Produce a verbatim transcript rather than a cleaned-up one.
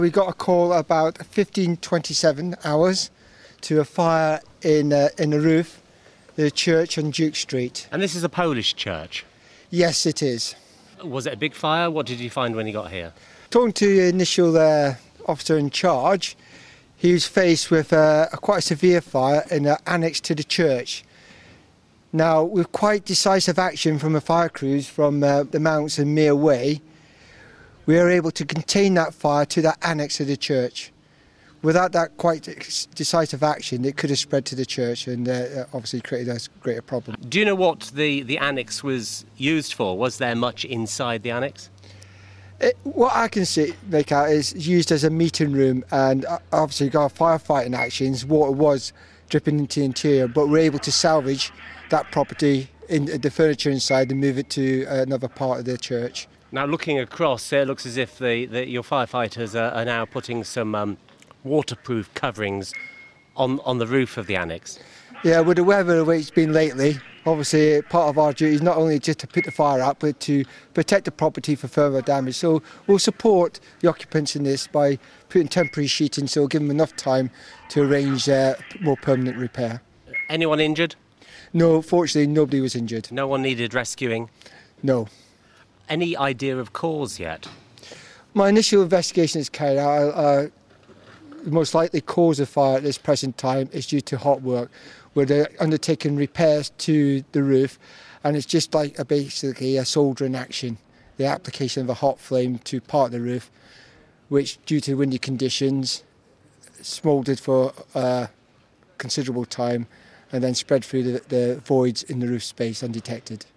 We got a call about fifteen twenty-seven hours to a fire in uh, in the roof, the church on Duke Street. And this is a Polish church? Yes, it is. Was it a big fire? What did you find when you got here? Talking to the initial uh, officer in charge, he was faced with uh, a quite a severe fire in the annex to the church. Now, with quite decisive action from the fire crews from uh, the Mounts and Mere Way, we were able to contain that fire to that annex of the church. Without that quite decisive action, it could have spread to the church and uh, obviously created a greater problem. Do you know what the, the annex was used for? Was there much inside the annex? It, what I can see, make out is used as a meeting room, and uh, obviously got firefighting actions. Water was dripping into the interior, but we're able to salvage that property, in the furniture inside, and move it to another part of the church. Now, looking across, it looks as if the, the, your firefighters are, are now putting some um, waterproof coverings on, on the roof of the annex. Yeah, with the weather the way it's been lately, obviously part of our duty is not only just to put the fire out, but to protect the property for further damage. So we'll support the occupants in this by putting temporary sheeting, so we'll give them enough time to arrange uh, more permanent repair. Anyone injured? No, fortunately nobody was injured. No one needed rescuing? No. Any idea of cause yet? My initial investigation is carried out. Uh, the most likely cause of fire at this present time is due to hot work, where they're undertaking repairs to the roof, and it's just like a, basically a soldering action, the application of a hot flame to part of the roof, which due to windy conditions smouldered for a considerable time and then spread through the, the voids in the roof space undetected.